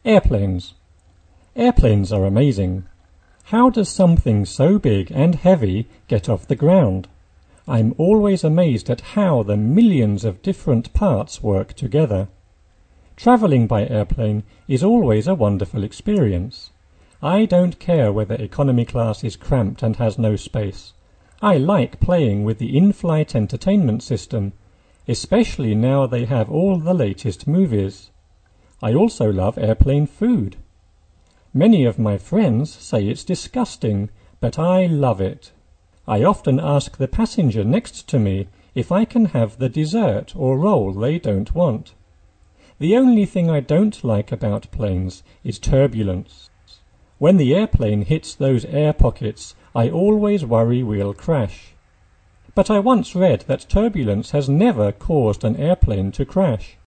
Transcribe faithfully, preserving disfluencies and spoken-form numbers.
Airplanes. Airplanes are amazing. How does something so big and heavy get off the ground? I'm always amazed at how the millions of different parts work together. Travelling by airplane is always a wonderful experience. I don't care whether economy class is cramped and has no space. I like playing with the in-flight entertainment system, especially now they have all the latest movies. I also love airplane food. Many of my friends say it's disgusting, but I love it. I often ask the passenger next to me if I can have the dessert or roll they don't want. The only thing I don't like about planes is turbulence. When the airplane hits those air pockets, I always worry we'll crash. But I once read that turbulence has never caused an airplane to crash.